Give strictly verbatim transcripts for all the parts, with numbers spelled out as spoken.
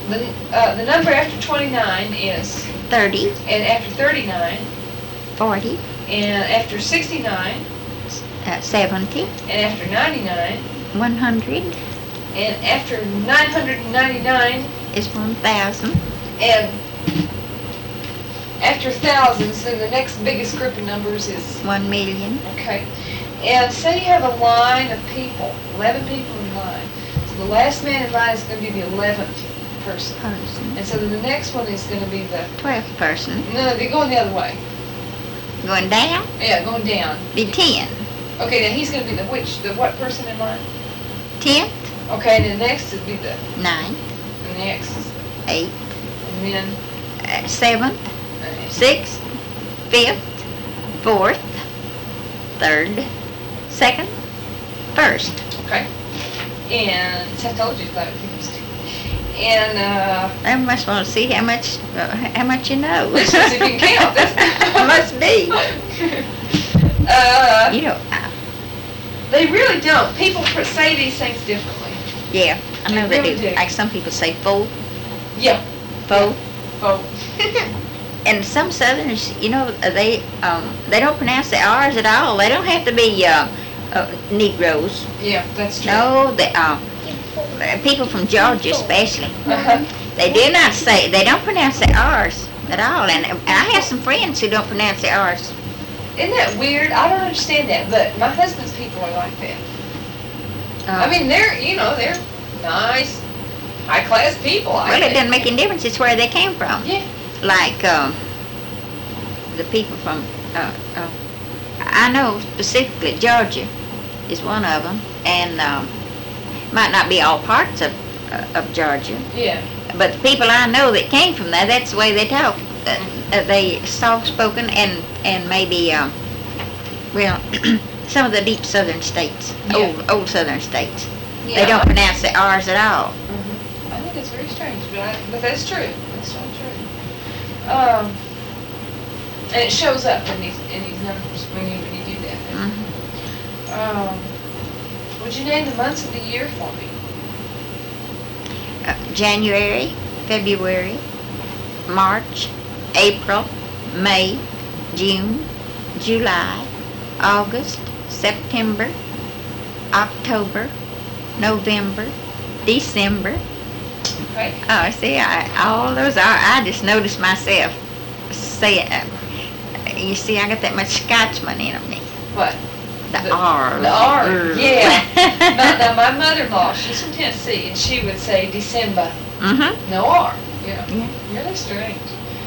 The, uh, the number after twenty-nine is, thirty, and after thirty-nine, forty, and after sixty-nine, uh, seventy, and after ninety-nine, one hundred and after nine hundred ninety-nine, is one thousand. and after thousands, then the next biggest group of numbers is, one million. okay. And say you have a line of people, eleven people in line. So the last man in line is going to be the eleventh person. Person. And so then the next one is going to be the, twelfth person. no, they're going the other way. Going down, Yeah, going down. be ten. Okay, now he's going to be the which, the what person in line? tenth, Okay, and then next would be the, ninth, and the next is the, eighth, and then, uh, seventh, uh, sixth, fifth, fourth, third, second, first. okay. And, so I told you that people stick. And, uh, I must want to see how much, uh, how much you know. let's just see if you can count. That's Must be. Uh, You know, uh, they really don't. People pr- say these things differently. yeah, I know They they really do. do. Like some people say full, Yeah. full. Oh. And some Southerners, you know, they um, they don't pronounce the R's at all. They don't have to be uh, uh, Negroes. Yeah, that's true. No, the uh, people from Georgia especially. Uh-huh. They do not say, they don't pronounce the R's at all. And I have some friends who don't pronounce the R's. Isn't that weird? I don't understand that, but my husband's people are like that. I Uh, mean, they're, you know, they're nice, high-class people. I well, it think. doesn't make any difference. It's where they came from. Yeah. Like um, the people from, uh, uh, I know specifically Georgia is one of them, and um, might not be all parts of uh, of Georgia, Yeah. but the people I know that came from there, that's the way they talk. Uh, uh, they soft spoken and and maybe um, well, some of the deep southern states, Yeah. old old southern states, Yeah. they don't pronounce the R's at all. Mhm. I think it's very strange, but, I, but that's true. That's so true. Um, and it shows up in these in these numbers when you when you do that. Mhm. Um, would you name the months of the year for me? Uh, January, February, March, April, May, June, July, August, September, October, November, December. Okay. Oh, see, I, all those are, I just noticed myself saying, uh, you see, I got that much Scotsman in me. What? The, The- R. The R, Urgh. yeah. now, now, my mother-in-law, she's from Tennessee, and she would say December, Mm-hmm. no R. Yeah. Yeah. Really strange.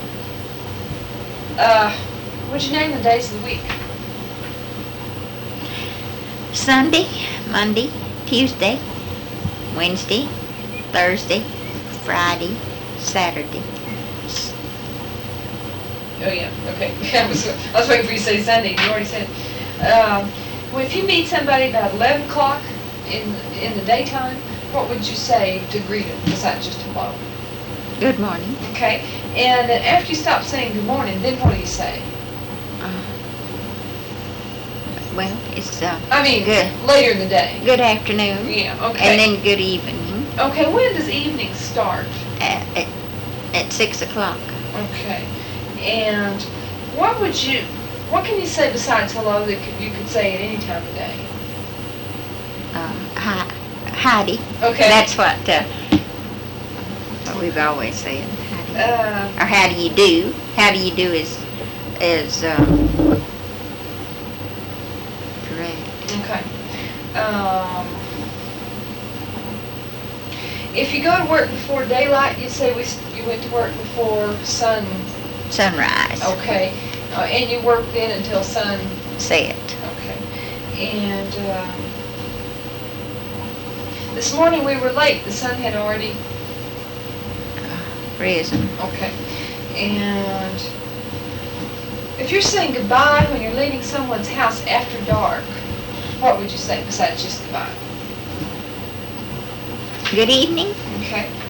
Uh, would you name the days of the week? Sunday, Monday, Tuesday, Wednesday, Thursday, Friday, Saturday. Oh, yeah, okay. I was, I was waiting for you to say Sunday, you already said it. Um, well, if you meet somebody about eleven o'clock in, in the daytime, what would you say to greet them, besides just hello? Good morning. Okay, and then after you stop saying good morning, then what do you say? Uh, well, it's uh, I mean, Good. later in the day. good afternoon, Yeah, okay. and then good evening Okay, when does evening start? at, at, at six o'clock. Okay, and what would you, what can you say besides hello that could, you could say at any time of day? Uh, hi, Heidi. Okay. That's what, uh, what we've always said. Heidi. Uh, Or how do you do? How do you do is is um, correct. okay. Um, if you go to work before daylight, you say we, s- you went to work before sun, Sunrise. okay, uh, and you work then until sun, Set. okay. And, um, this morning we were late, the sun had already, Risen. okay. And if you're saying goodbye when you're leaving someone's house after dark, what would you say besides just goodbye? Good evening. Okay.